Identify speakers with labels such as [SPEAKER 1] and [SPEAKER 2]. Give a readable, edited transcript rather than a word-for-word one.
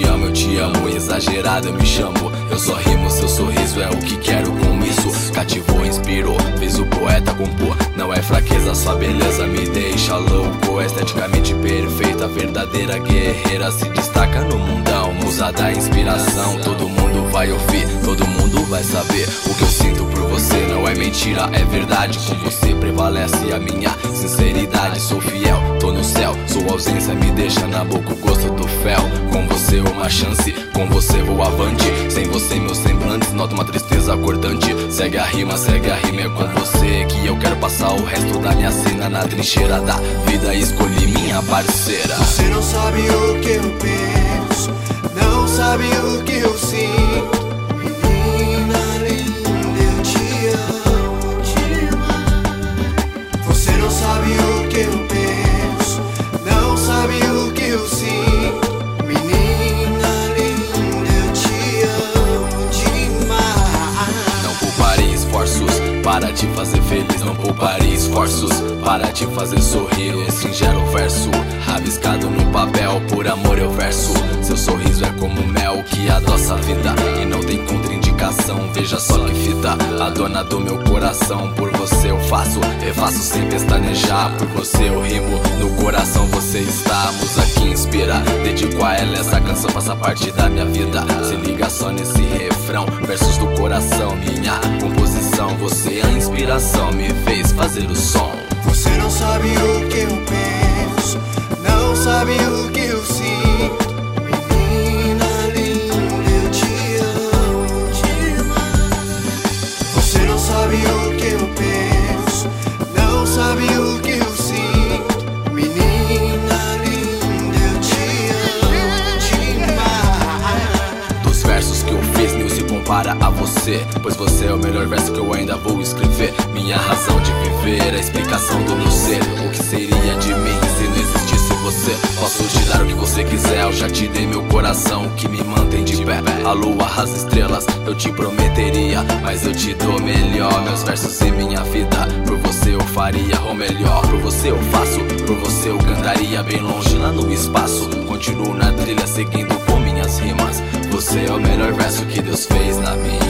[SPEAKER 1] te amo, exagerado eu me chamo. Eu só rimo, seu sorriso é o que quero com isso. Cativou, inspirou, fez o poeta compor. Não é fraqueza, sua beleza me deixa louco. Esteticamente perfeita, verdadeira guerreira, se destaca no mundão, musa da inspiração. Todo mundo vai ouvir, todo mundo vai saber. O que eu sinto por você não é mentira, é verdade. Com você prevalece a minha sinceridade. Sou fiel, tô no céu, sua ausência me deixa na boca o gosto do fel. Com você uma chance, com você vou avante. Sem você meus semblantes noto uma tristeza acordante. Segue a rima, é com você que eu quero passar o resto da minha cena. Na trincheira da vida escolhi minha parceira.
[SPEAKER 2] Você não sabe o que eu penso, não sabe o que eu sinto. Menina linda, eu te amo demais. Você não sabe o que eu penso, não sabe o que eu sinto. Menina linda, eu te amo demais.
[SPEAKER 1] Não pouparei esforços para te fazer feliz, não pouparei esforços para te fazer sorrir. Um singelo verso rabiscado no papel, por amor eu verso. Seu sorriso é como mel que adoça a vida e não tem contraindicação. Veja só que fita, a dona do meu coração. Por você eu faço, refaço sem pestanejar. Por você eu rimo, no coração você está. A musa que inspira, dedico a ela essa canção, faça parte da minha vida. Se liga só nesse refrão, versos do coração, minha composição. Você a inspiração, me fez fazer o som.
[SPEAKER 2] Você não sabe o que eu penso, não sabe o que eu sinto. Menina linda, eu te amo demais. Você não sabe o que eu penso, não sabe o que eu sinto. Menina linda, eu te amo demais.
[SPEAKER 1] Dos versos que eu fiz, nenhum se compara a você, pois você é o melhor verso que eu ainda vou escrever. Minha razão de viver, a explicação do meu ser. O que seria de mim se não existisse você? Posso te dar o que você quiser, eu já te dei meu coração, que me mantém de pé. A lua, as estrelas, eu te prometeria, mas eu te dou melhor. Meus versos e minha vida, por você eu faria o melhor. Por você eu faço, por você eu cantaria bem longe lá no espaço. Continuo na trilha seguindo com minhas rimas. Você é o melhor verso que Deus fez na minha